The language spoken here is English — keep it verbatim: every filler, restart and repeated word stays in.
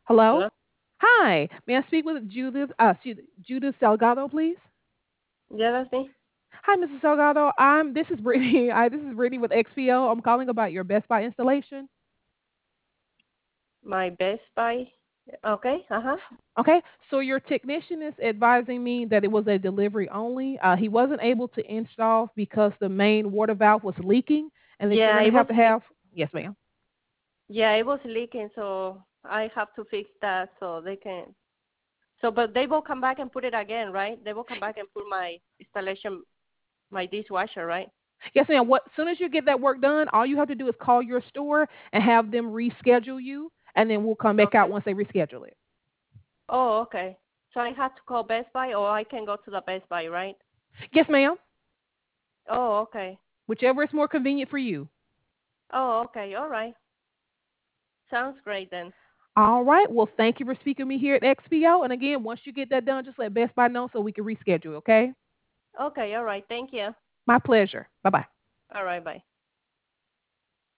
Hello? Hello? Hi. May I speak with Judith uh excuse- Judith Salgado, please? Yeah, that's me. Hi, Missus Salgado. I'm this is Brittany. I this is Brittany with X P O. I'm calling about your Best Buy installation. My Best Buy. Okay, uh-huh. Okay, so your technician is advising me that it was a delivery only. Uh, he wasn't able to install because the main water valve was leaking, and that you're Yeah, going it to was have to leak. have. Yes, ma'am. Yeah, it was leaking, so I have to fix that so they can. So, but they will come back and put it again, right? They will come back and put my installation, my dishwasher, right? Yes, ma'am. What? As soon as you get that work done, all you have to do is call your store and have them reschedule you, and then we'll come back out Okay. once they reschedule it. Oh, okay. So I have to call Best Buy, or I can go to the Best Buy, right? Yes, ma'am. Oh, okay. Whichever is more convenient for you. Oh, okay. All right. Sounds great then. All right. Well, thank you for speaking to me here at X P O. And again, once you get that done, just let Best Buy know so we can reschedule, okay? Okay, all right. Thank you. My pleasure. Bye bye. All right, bye.